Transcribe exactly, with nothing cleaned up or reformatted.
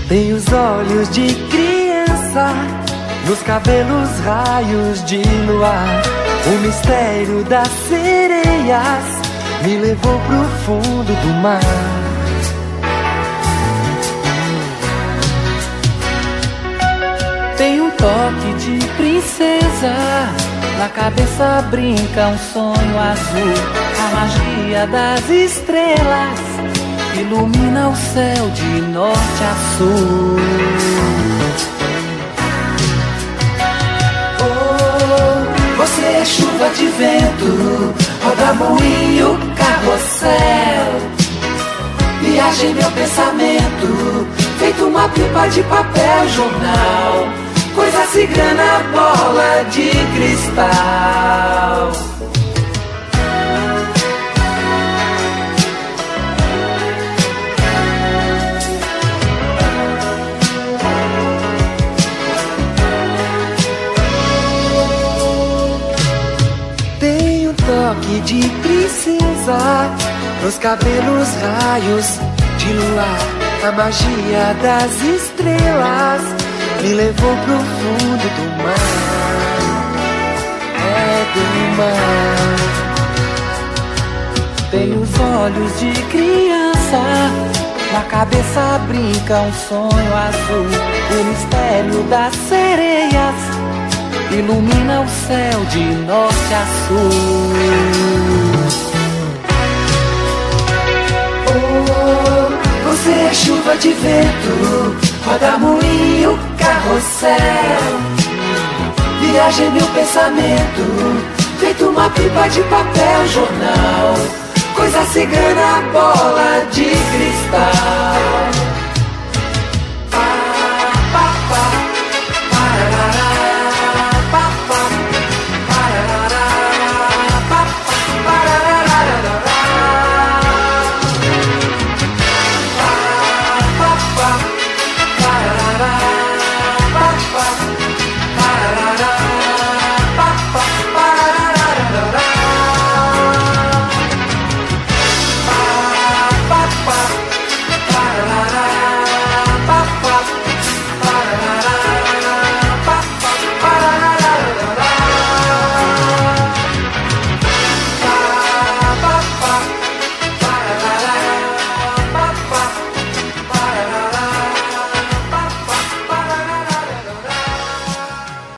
Tem os olhos de criança, nos cabelos raios de luar. O mistério das sereias me levou pro fundo do mar. Tem um toque de princesa, na cabeça brinca um sonho azul. A magia das estrelas ilumina o céu de norte a sul. Oh, você é chuva de vento, roda-moinho, carrossel. Viaja em meu pensamento, feito uma pipa de papel jornal. Coisa cigana, bola de cristal. Tem um toque de princesa, nos cabelos raios de luar. A magia das estrelas me levou pro fundo do mar. É do mar. Tem os olhos de criança, na cabeça brinca um sonho azul. O mistério das sereias ilumina o céu de norte a sul. Oh, você é chuva de vento, roda-moinho, carrossel. Viaja em meu pensamento, feito uma pipa de papel jornal. Coisa cigana, bola de cristal. Ba-da-da.